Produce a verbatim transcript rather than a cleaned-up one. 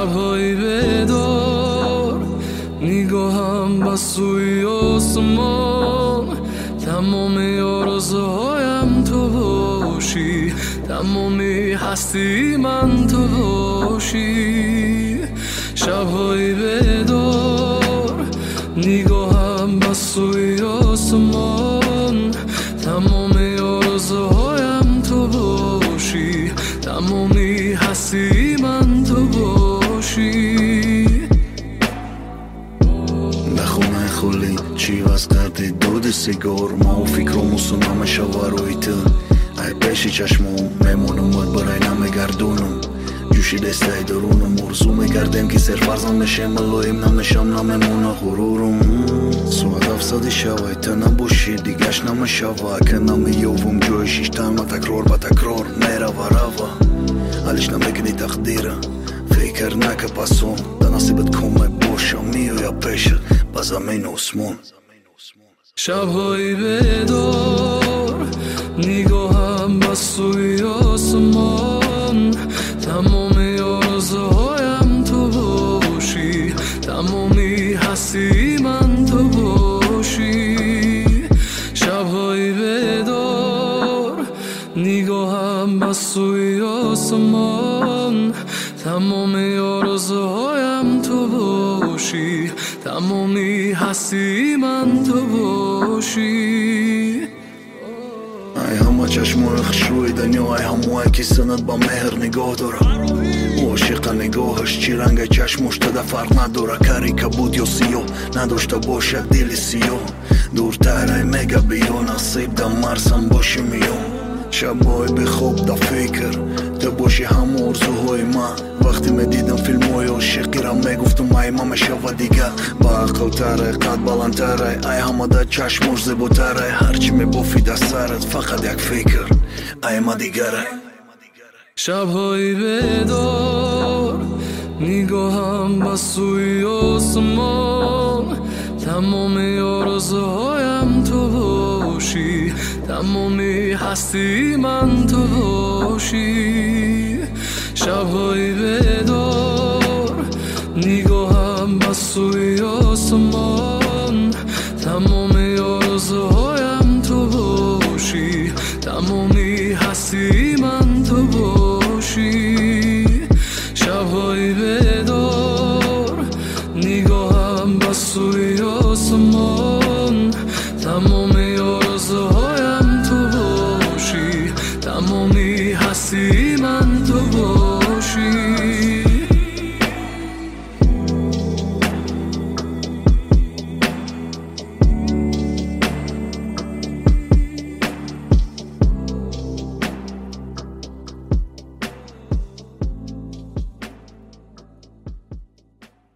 شب‌های بیدار نگاهم به سوی آسمان، تمام آرزوهایم تو باشی، تمام هستی من تو باشی. شب‌های بیدار نگاهم به سوی آسمان، تمام آرزوهایم تو باشی، تمام هستی من تو باشی. نخونه خلی چی واز کردی دود سیگار، ما و فکرمو سنم شواروی تو ای پیشی چشمم میمونم باید برای نمیگردونم جوشی دستای درونم مرزو میگردیم که سر فرزم نشیم ملویم نمیشم نمیمونه غرورم سواد افسادی شوی تا نباشی دیگش نمیشوه که نمیوم جوی شیشتن و تکرار با تکرار میره و روا حالش نمیکنی تقدیره فکر نکه پاسون دا نصیبت کمه باشم میو یا پیشت با زمین و اسمون. شب‌های بیدار نگاهم به سوی آسمان، تمام آرزوهایم تو باشی، تمام هستی من تو باشی. شب‌های بیدار نگاهم به سوی آسمان، تمام آرزوهایم تو باشی، تمام هستی من تو باشی. ای همه چشم خشوی دنیا ای همه که سند با مهر نگاه داره عاشق نگاهش چی رنگ چشمش تا فرق نداره کاری که بود یا سیاه نداشته باشد دل سیاه دورتر ای میگه بیا نصیب دا مرسم باشی میام شبای به خواب دا فکر تو باشی هم ارزوهای من وقتی میدیدم فیلم های عاشقی را میگفتم ای ما میشوه دیگه با عقل تره قد بلندتره ای همه دا چشمش زیباتره هرچی میبافی دا سرت فقط یک فکر ای ما دیگره. شب‌های بیدار نگاهم به سوی آسمان، تمام آرزوهایم تو باشی، تمام هستی من تو باشی. شب‌های بیدار نگاهم به سوی آسمان، تمام آرزوهایم تو باشی، تمام هستی من تو باشی. شب‌های بیدار